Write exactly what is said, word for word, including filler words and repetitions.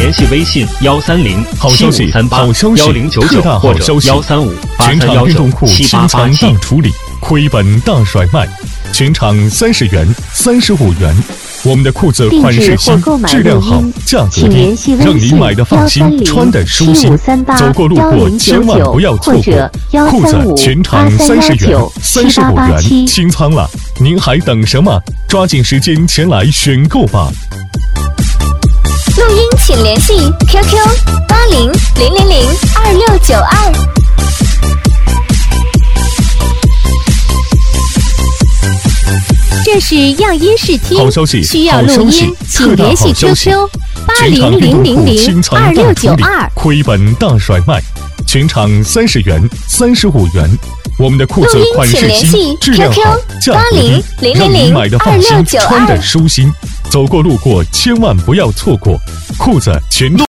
联系微信幺三零七五三八幺零九九或者幺三五八三幺九七八八七。 处理亏本大甩卖，全场三十元、三十五元。我们的裤子款式新，质量好，价格低，让你买的放心，穿的舒心。走过路过千万不要错过，裤子全场三十元、三十五元，清仓了，您还等什么？抓紧时间前来选购吧。 录音请联系 Q Q 八零零零零二六九二。这是样音试听， 好消息， 需要录音，请联系 Q Q 八零零零零二六九二。 亏本大甩卖，全场三十元、三十五元。我们的裤子款式新，质量好，价格低，让你买的放心，穿的舒心。走过路过千万不要错过，裤子全。